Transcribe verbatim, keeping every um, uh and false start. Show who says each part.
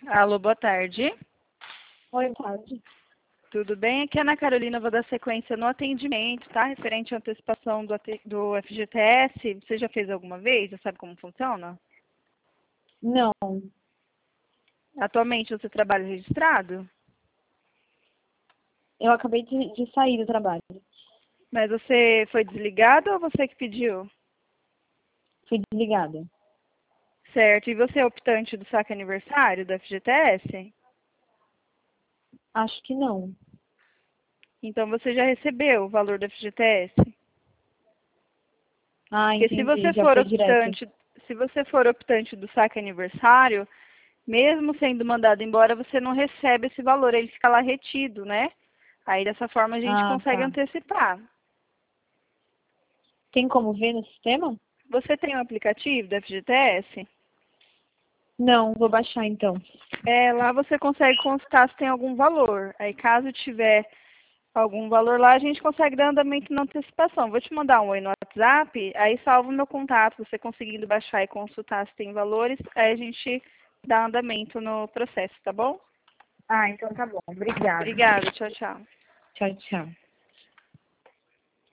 Speaker 1: Alô, boa tarde.
Speaker 2: Oi, boa tarde.
Speaker 1: Tudo bem? Aqui é a Ana Carolina, vou dar sequência no atendimento, tá? Referente à antecipação do, ate- do F G T S. Você já fez alguma vez? Já sabe como funciona?
Speaker 2: Não,
Speaker 1: Atualmente você trabalha registrado?
Speaker 2: eu acabei de, de sair do trabalho.
Speaker 1: Mas você foi desligado ou você que pediu?
Speaker 2: Fui desligada.
Speaker 1: Certo. E você é optante do saque aniversário do F G T S?
Speaker 2: Acho que não.
Speaker 1: Então você já recebeu o valor do F G T S?
Speaker 2: Ah,
Speaker 1: Porque se
Speaker 2: entendi.
Speaker 1: você
Speaker 2: Já
Speaker 1: for
Speaker 2: foi direto.
Speaker 1: optante, se você for optante do saque aniversário, mesmo sendo mandado embora, você não recebe esse valor, ele fica lá retido, né? Aí dessa forma a gente
Speaker 2: Ah,
Speaker 1: consegue
Speaker 2: tá.
Speaker 1: antecipar.
Speaker 2: Tem como ver no sistema?
Speaker 1: Você tem um aplicativo da F G T S?
Speaker 2: Não, vou baixar então.
Speaker 1: É, lá você consegue consultar se tem algum valor. Aí caso tiver algum valor lá, a gente consegue dar andamento na antecipação. Vou te mandar um oi no WhatsApp, aí salvo o meu contato, você conseguindo baixar e consultar se tem valores, aí a gente dá andamento no processo, tá bom?
Speaker 2: Ah, então tá bom. Obrigada.
Speaker 1: Obrigada, tchau, tchau.
Speaker 2: Tchau, tchau.